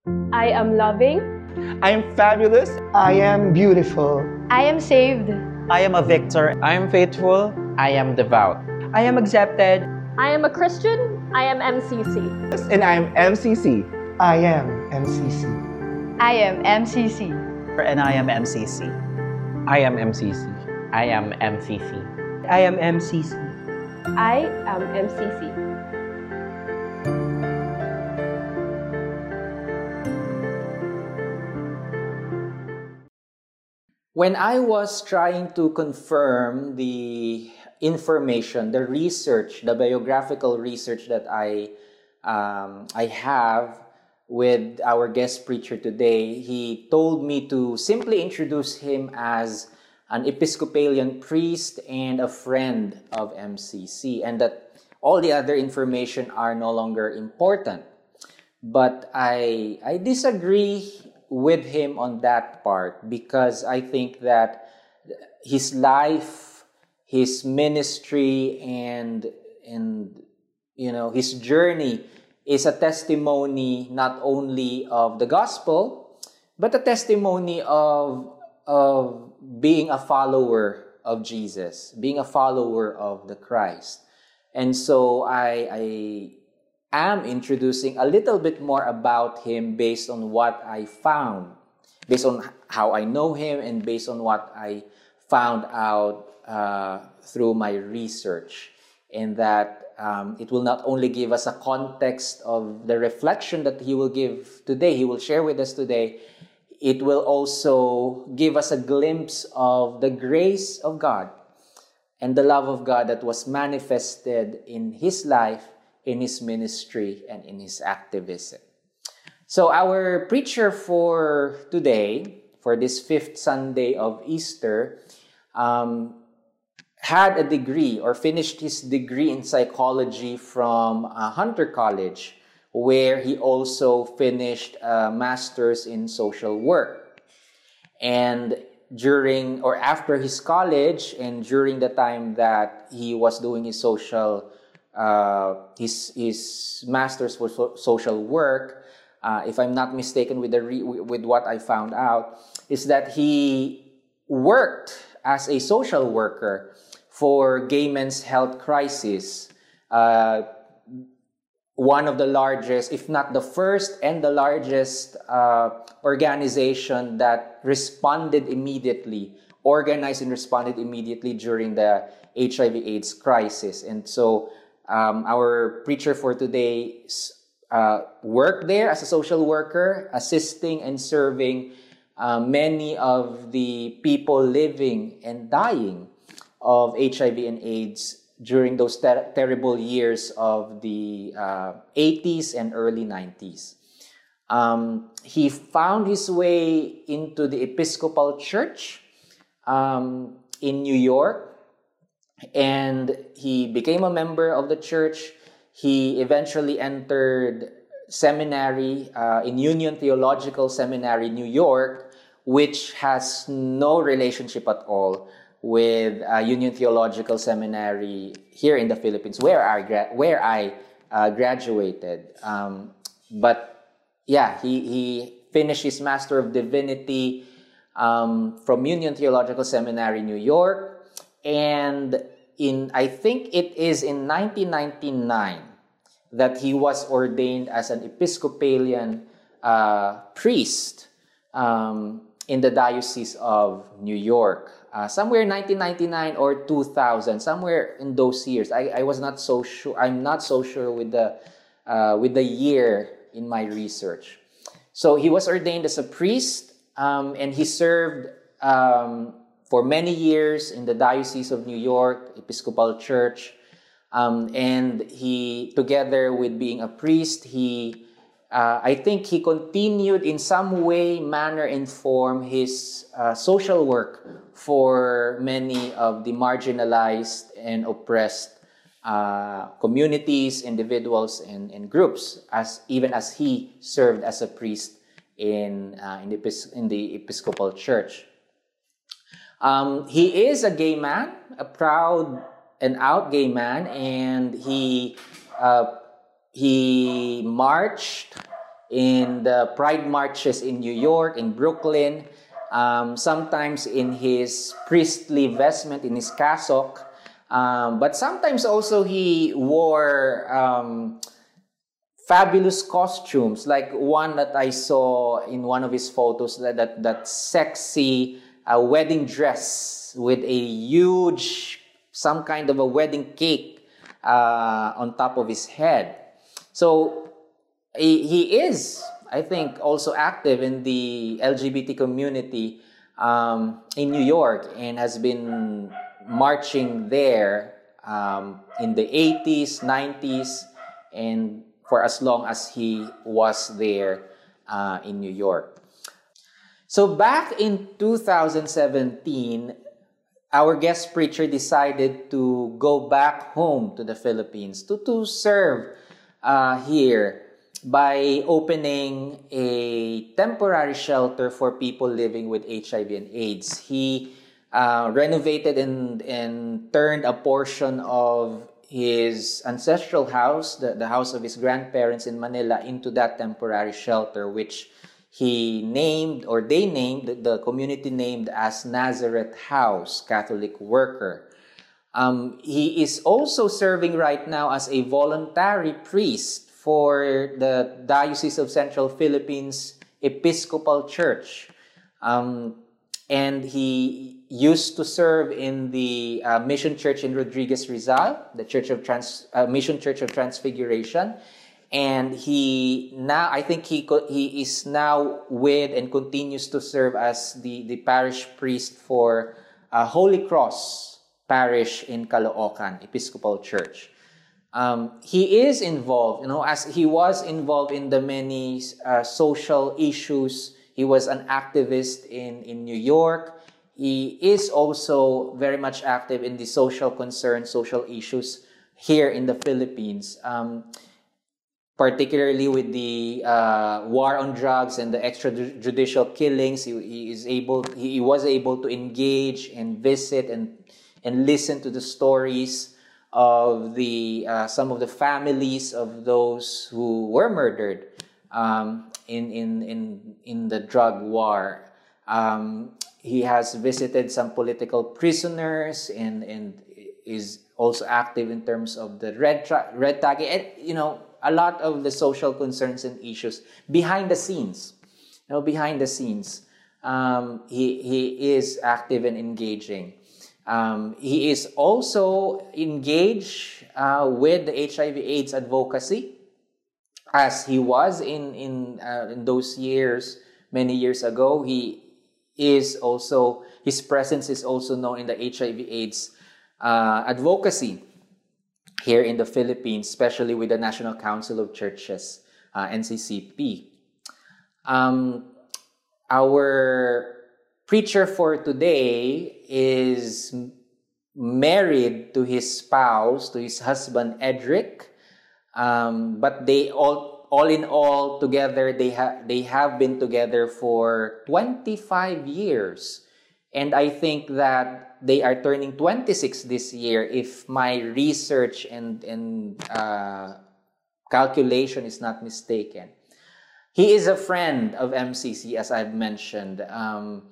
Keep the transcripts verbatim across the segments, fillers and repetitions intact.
I am loving. I am fabulous. I am beautiful. I am saved. I am a victor. I am faithful. I am devout. I am accepted. I am a Christian. I am M C C. And I am M C C. I am M C C. I am M C C. And I am M C C. I am M C C. I am M C C. I am M C C. I am M C C. When I was trying to confirm the information, the research, the biographical research that I um, I have with our guest preacher today, he told me to simply introduce him as an Episcopalian priest and a friend of M C C, and that all the other information are no longer important. But I I disagree with him on that part, because I think that his life, his ministry, and and you know his journey is a testimony not only of the gospel, but a testimony of of being a follower of Jesus, being a follower of the Christ. And so I I am introducing a little bit more about him based on what I found, based on how I know him, and based on what I found out uh, through my research. And that um, it will not only give us a context of the reflection that he will give today, he will share with us today, it will also give us a glimpse of the grace of God and the love of God that was manifested in his life, in his ministry, and in his activism. So our preacher for today, for this fifth Sunday of Easter, um, had a degree or finished his degree in psychology from uh, Hunter College, where he also finished a master's in social work. And during or after his college, and during the time that he was doing his social Uh, his his master's for so, social work, uh, if I'm not mistaken, with the re, with what I found out, is that he worked as a social worker for Gay Men's Health Crisis, uh, one of the largest, if not the first and the largest uh, organization that responded immediately, organized and responded immediately during the H I V AIDS crisis. And so Um, our preacher for today uh, worked there as a social worker, assisting and serving uh, many of the people living and dying of H I V and AIDS during those ter- terrible years of the uh, eighties and early nineties. Um, he found his way into the Episcopal Church um, in New York, and he became a member of the church. He eventually entered seminary uh, in Union Theological Seminary, New York, which has no relationship at all with uh, Union Theological Seminary here in the Philippines, where I gra- where I uh, graduated. Um, but yeah, he he finished his Master of Divinity um, from Union Theological Seminary, New York. And in, I think it is in nineteen ninety-nine that he was ordained as an Episcopalian uh, priest um, in the Diocese of New York. Uh, somewhere in nineteen ninety-nine or two thousand, somewhere in those years. I, I was not so sure. I'm not so sure with the uh, with the year in my research. So he was ordained as a priest, um, and he served Um, for many years in the Diocese of New York, Episcopal Church. Um, and he, together with being a priest, he, uh, I think he continued in some way, manner, and form his uh, social work for many of the marginalized and oppressed uh, communities, individuals, and, and groups, as even as he served as a priest in, uh, in, the, in the Episcopal Church. Um, he is a gay man, a proud and out gay man, and he uh, he marched in the pride marches in New York, in Brooklyn, um, sometimes in his priestly vestment, in his cassock, um, but sometimes also he wore um, fabulous costumes, like one that I saw in one of his photos, that that, that sexy uh, wedding dress with a huge, some kind of a wedding cake uh, on top of his head. So he, he is, I think, also active in the L G B T community um, in New York, and has been marching there um, in the eighties, nineties, and for as long as he was there uh, in New York. So back in two thousand seventeen, our guest preacher decided to go back home to the Philippines to, to serve uh, here by opening a temporary shelter for people living with H I V and AIDS. He uh, renovated and, and turned a portion of his ancestral house, the, the house of his grandparents in Manila, into that temporary shelter, which he named, or they named, the community named as Nazareth House Catholic Worker. Um, he is also serving right now as a voluntary priest for the Diocese of Central Philippines Episcopal Church. Um, and he used to serve in the uh, Mission Church in Rodriguez Rizal, the Church of Trans, uh, Mission Church of Transfiguration. And he now, I think he co- he is now with and continues to serve as the, the parish priest for uh, Holy Cross Parish in Caloocan Episcopal Church. Um, he is involved, you know, as he was involved in the many uh, social issues. He was an activist in, in New York. He is also very much active in the social concerns, social issues here in the Philippines. Um, particularly with the uh, war on drugs and the extrajudicial killings, he, he is able, he was able to engage and visit and and listen to the stories of the uh, some of the families of those who were murdered um, in in in in the drug war. Um, he has visited some political prisoners and and is also active in terms of the red tra- red tagging, and you know, a lot of the social concerns and issues behind the scenes. You know, behind the scenes, um, he he is active and engaging. Um, he is also engaged uh, with the H I V/AIDS advocacy, as he was in in, uh, in those years, many years ago. He is also, his presence is also known in the H I V/AIDS uh, advocacy here in the Philippines, especially with the National Council of Churches, uh, N C C P. Um, our preacher for today is married to his spouse, to his husband Edric, um, but they all, all in all, together they have they have been together for twenty-five years, and I think that they are turning twenty-six this year, if my research and and uh, calculation is not mistaken. He is a friend of M C C, as I've mentioned. Um,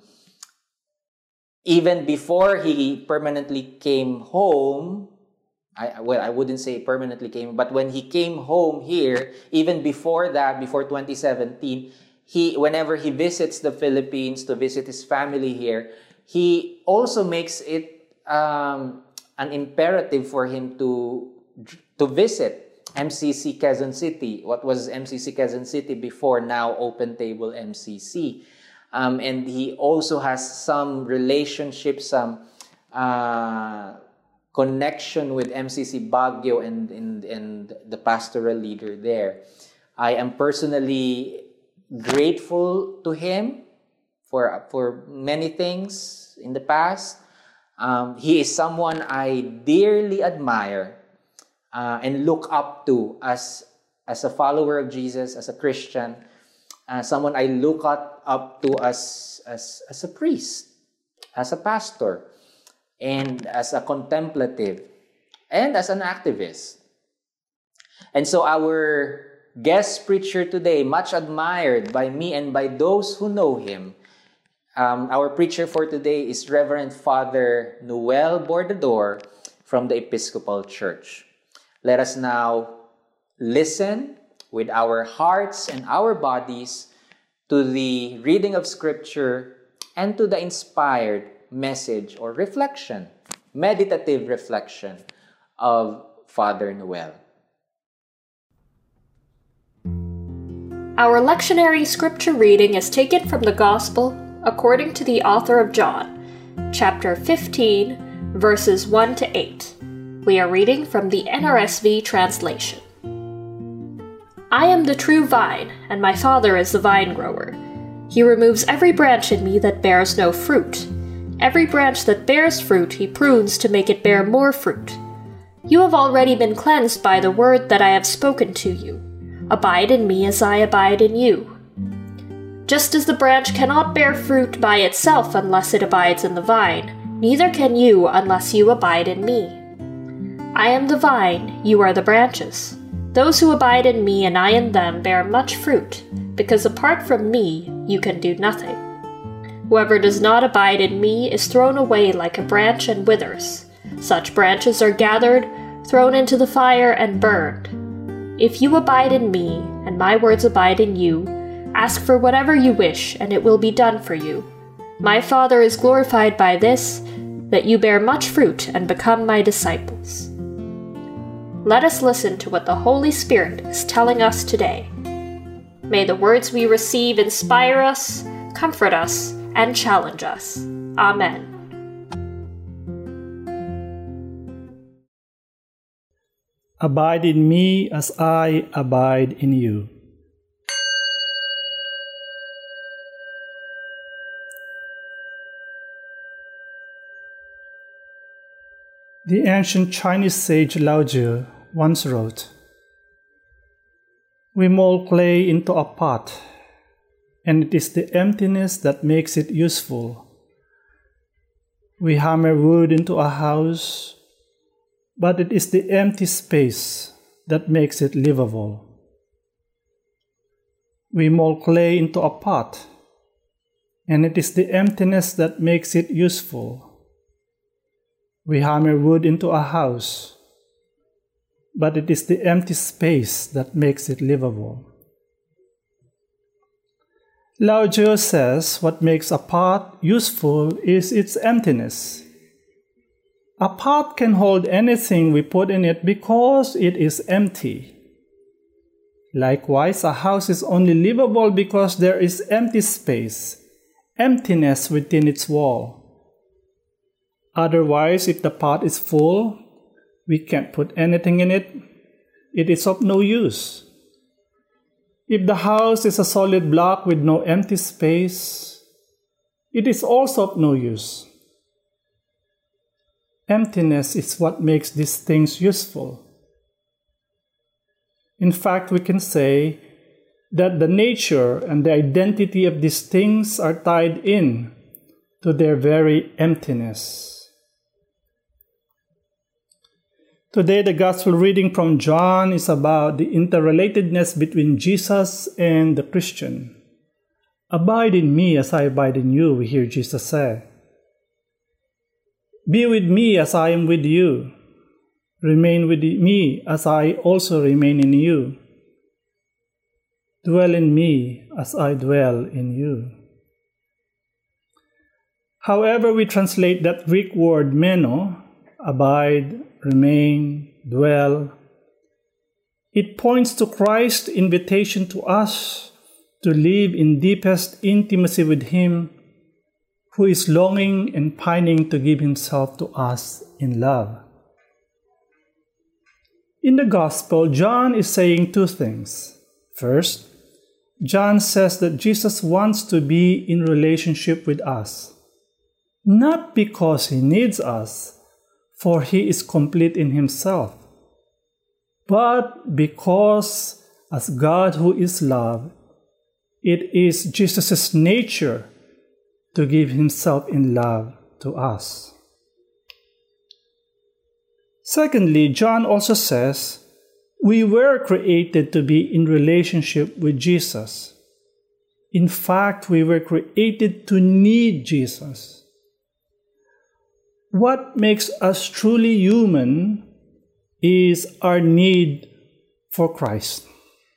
Even before he permanently came home, I, well, I wouldn't say permanently came, but when he came home here, even before that, before twenty seventeen, he, whenever he visits the Philippines to visit his family here, he also makes it um, an imperative for him to to visit M C C Quezon City. What was M C C Quezon City before, now Open Table M C C. Um, and he also has some relationship, some uh, connection with M C C Baguio and, and, and the pastoral leader there. I am personally grateful to him for, for many things in the past. Um, he is someone I dearly admire uh, and look up to as, as a follower of Jesus, as a Christian. Uh, someone I look at, up to as, as, as a priest, as a pastor, and as a contemplative, and as an activist. And so our guest preacher today, much admired by me and by those who know him. Um, our preacher for today is Reverend Father Noel Bordador from the Episcopal Church. Let us now listen with our hearts and our bodies to the reading of Scripture and to the inspired message or reflection, meditative reflection of Father Noel. Our lectionary scripture reading is taken from the Gospel according to the author of John, chapter fifteen, verses one to eight. We are reading from the N R S V translation. I am the true vine, and my Father is the vine grower. He removes every branch in me that bears no fruit. Every branch that bears fruit he prunes to make it bear more fruit. You have already been cleansed by the word that I have spoken to you. Abide in me as I abide in you. Just as the branch cannot bear fruit by itself unless it abides in the vine, neither can you unless you abide in me. I am the vine, you are the branches. Those who abide in me and I in them bear much fruit, because apart from me you can do nothing. Whoever does not abide in me is thrown away like a branch and withers. Such branches are gathered, thrown into the fire, and burned. If you abide in me, and my words abide in you, ask for whatever you wish, and it will be done for you. My Father is glorified by this, that you bear much fruit and become my disciples. Let us listen to what the Holy Spirit is telling us today. May the words we receive inspire us, comfort us, and challenge us. Amen. Abide in me as I abide in you. The ancient Chinese sage Lao Tzu once wrote, "We mold clay into a pot, and it is the emptiness that makes it useful. We hammer wood into a house, but it is the empty space that makes it livable. We mold clay into a pot, and it is the emptiness that makes it useful. We hammer wood into a house, but it is the empty space that makes it livable." Lao Tzu says what makes a pot useful is its emptiness. A pot can hold anything we put in it because it is empty. Likewise, a house is only livable because there is empty space, emptiness within its wall. Otherwise, if the pot is full, we can't put anything in it. It is of no use. If the house is a solid block with no empty space, it is also of no use. Emptiness is what makes these things useful. In fact, we can say that the nature and the identity of these things are tied in to their very emptiness. Today, the Gospel reading from John is about the interrelatedness between Jesus and the Christian. "Abide in me as I abide in you," we hear Jesus say. "Be with me as I am with you. Remain with me as I also remain in you. Dwell in me as I dwell in you." However we translate that Greek word meno, abide, remain, dwell, it points to Christ's invitation to us to live in deepest intimacy with Him, who is longing and pining to give Himself to us in love. In the Gospel, John is saying two things. First, John says that Jesus wants to be in relationship with us, not because He needs us, for He is complete in Himself, but because, as God who is love, it is Jesus' nature to give Himself in love to us. Secondly, John also says We were created to be in relationship with Jesus. In fact, we were created to need Jesus. What makes us truly human is our need for Christ.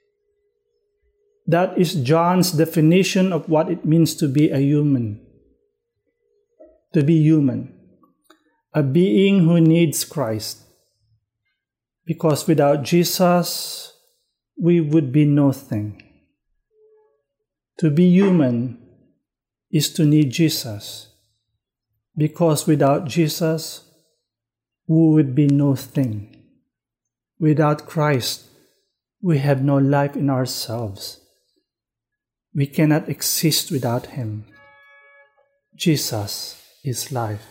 That is John's definition of what it means to be a human. To be human. A being who needs Christ. Because without Jesus, we would be nothing. To be human is to need Jesus. Because without Jesus, we would be nothing. Without Christ, we have no life in ourselves. We cannot exist without Him. Jesus is life.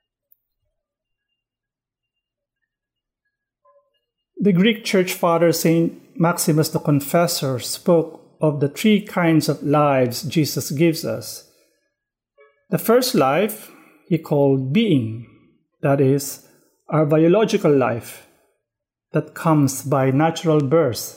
The Greek church father Saint Maximus the Confessor spoke of the three kinds of lives Jesus gives us. The first life he called being, that is, our biological life that comes by natural birth.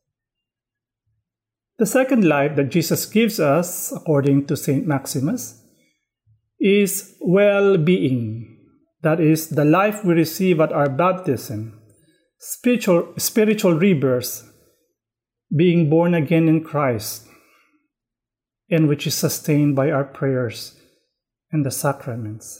The second life that Jesus gives us, according to Saint Maximus, is well-being, that is, the life we receive at our baptism, spiritual, spiritual rebirth, being born again in Christ, and which is sustained by our prayers and the sacraments.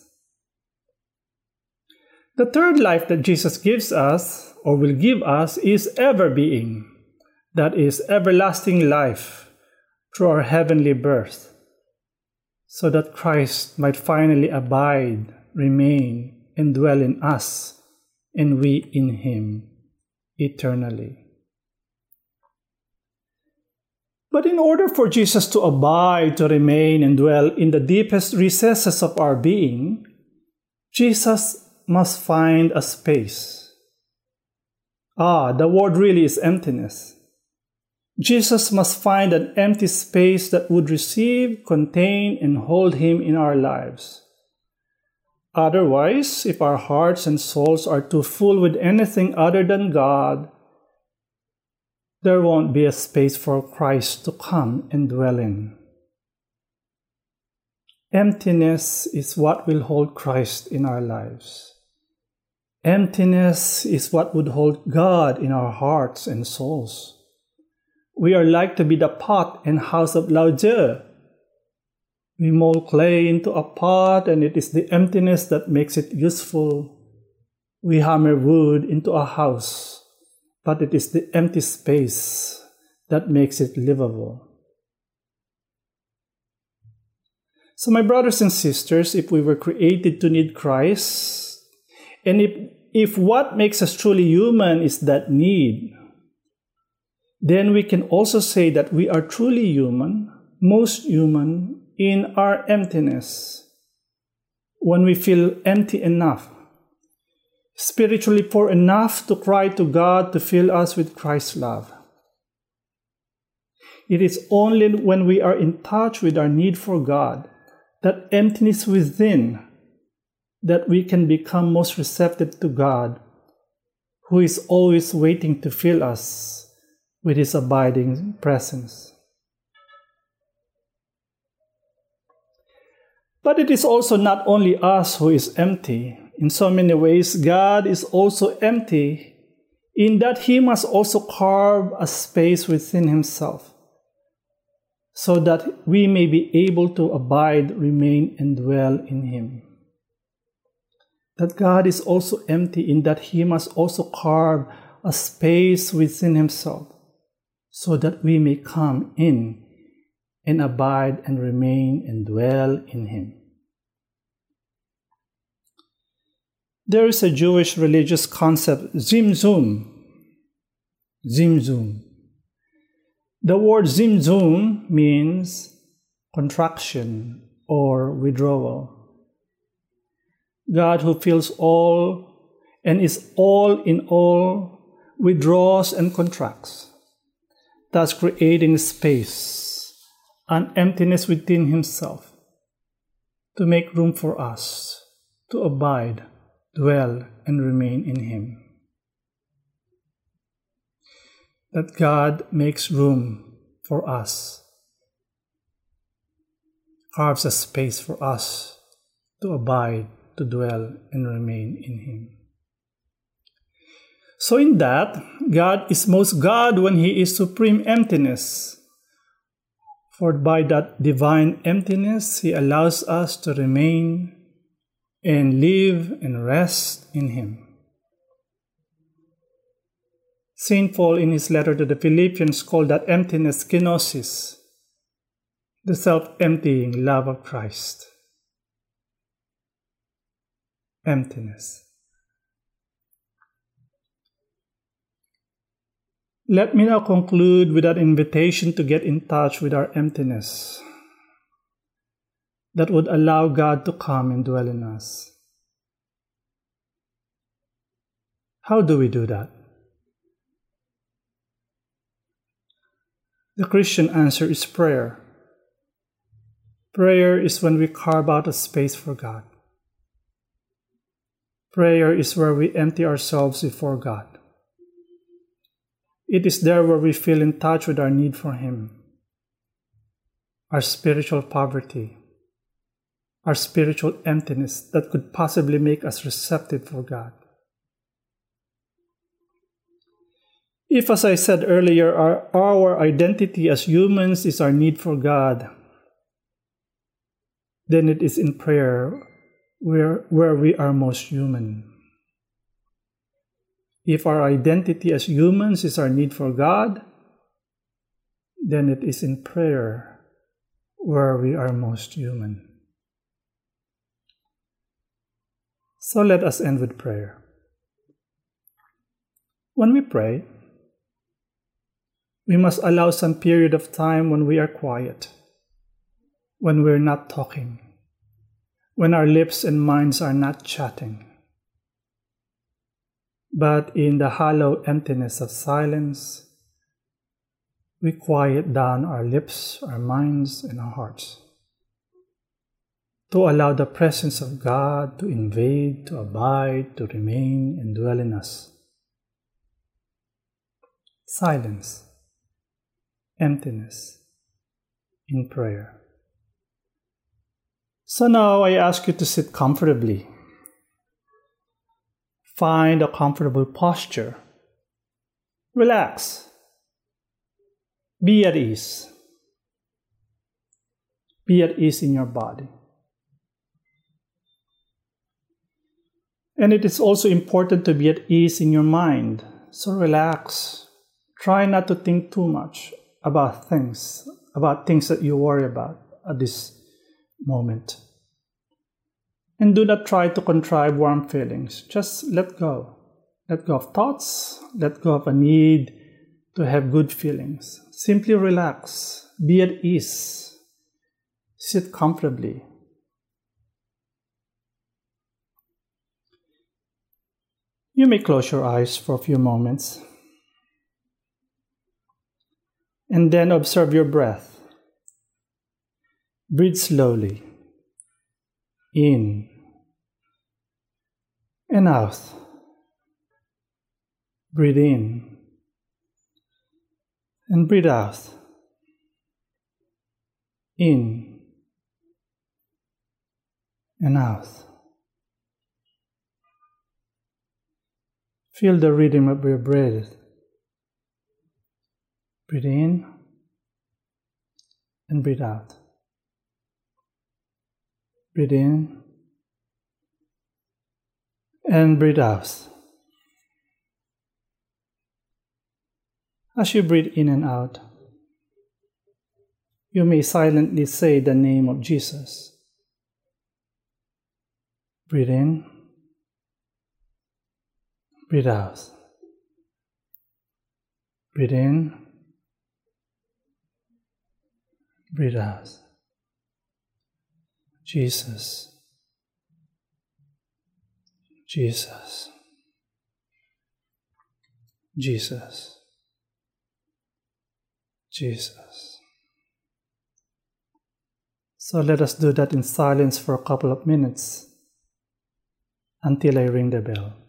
The third life that Jesus gives us, or will give us, is ever-being, that is, everlasting life through our heavenly birth, so that Christ might finally abide, remain, and dwell in us, and we in Him eternally. But in order for Jesus to abide, to remain, and dwell in the deepest recesses of our being, Jesus must find a space. Ah, the word really is emptiness. Jesus must find an empty space that would receive, contain, and hold Him in our lives. Otherwise, if our hearts and souls are too full with anything other than God, there won't be a space for Christ to come and dwell in. Emptiness is what will hold Christ in our lives. Emptiness is what would hold God in our hearts and souls. We are like to be the pot and house of Lao-Tzu. We mold clay into a pot, and it is the emptiness that makes it useful. We hammer wood into a house, but it is the empty space that makes it livable. So my brothers and sisters, if we were created to need Christ, and if, if what makes us truly human is that need, then we can also say that we are truly human, most human, in our emptiness. When we feel empty enough, spiritually poor enough to cry to God to fill us with Christ's love. It is only when we are in touch with our need for God, that emptiness within, that we can become most receptive to God, who is always waiting to fill us with His abiding presence. But it is also not only us who is empty. In so many ways, God is also empty in that He must also carve a space within Himself, so that we may be able to abide, remain, and dwell in Him. That God is also empty in that He must also carve a space within Himself, so that we may come in and abide and remain and dwell in Him. There is a Jewish religious concept, Zimzum. Zimzum. The word Zimzum means contraction or withdrawal. God, who fills all and is all in all, withdraws and contracts, thus creating space, an emptiness within Himself, to make room for us to abide, dwell, and remain in Him. that God makes room for us, carves a space for us to abide, to dwell, and remain in Him. So in that, God is most God when He is supreme emptiness. For by that divine emptiness, He allows us to remain and live and rest in Him. Saint Paul in his letter to the Philippians called that emptiness kenosis, the self-emptying love of Christ. Emptiness. Let me now conclude with that invitation to get in touch with our emptiness that would allow God to come and dwell in us. How do we do that? The Christian answer is prayer. Prayer is when we carve out a space for God. Prayer is where we empty ourselves before God. It is there where we feel in touch with our need for Him, our spiritual poverty, our spiritual emptiness that could possibly make us receptive for God. If, as I said earlier, our, our identity as humans is our need for God, then it is in prayer where, where we are most human. If our identity as humans is our need for God, then it is in prayer where we are most human. So let us end with prayer. When we pray, we must allow some period of time when we are quiet, when we're not talking, when our lips and minds are not chatting. But in the hollow emptiness of silence, we quiet down our lips, our minds, and our hearts to allow the presence of God to invade, to abide, to remain, and dwell in us. Silence, emptiness, in prayer. So now I ask you to sit comfortably. Find a comfortable posture. Relax. Be at ease. Be at ease in your body. And it is also important to be at ease in your mind. So relax. Try not to think too much about things, about things that you worry about at this moment. And do not try to contrive warm feelings. Just let go. Let go of thoughts. Let go of a need to have good feelings. Simply relax. Be at ease. Sit comfortably. You may close your eyes for a few moments. And then observe your breath. Breathe slowly. In and out. Breathe in and breathe out. In and out. Feel the rhythm of your breath. Breathe in and breathe out. Breathe in and breathe out. As you breathe in and out, you may silently say the name of Jesus. Breathe in, breathe out. Breathe in, breathe out. Jesus, Jesus, Jesus, Jesus. So let us do that in silence for a couple of minutes until I ring the bell.